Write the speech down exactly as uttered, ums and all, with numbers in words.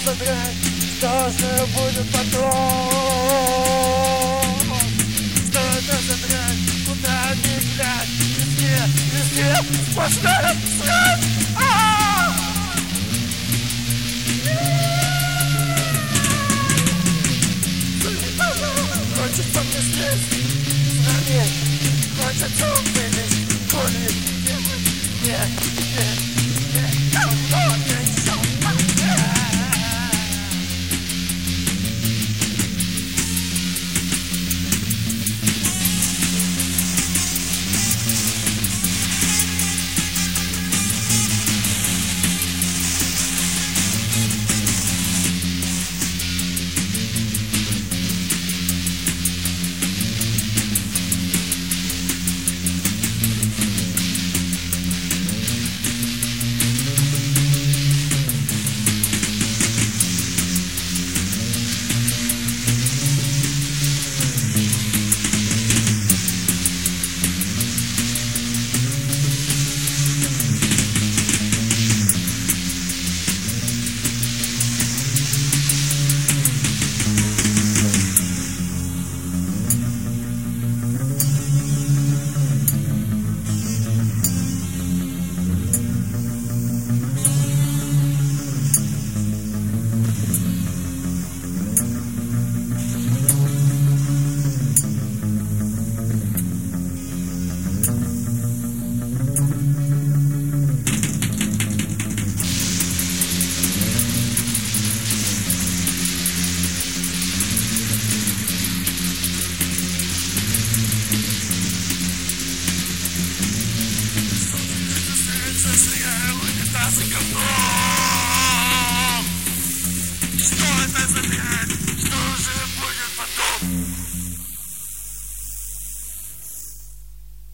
содрать, что же будет потом? Что это содрать, куда не глядь? Везде, везде сплошная срать! А-а-а! Хочется мне здесь, с нами, хочется вылезть, коли не, не, не, не, говно, не, всё, унитазы говно!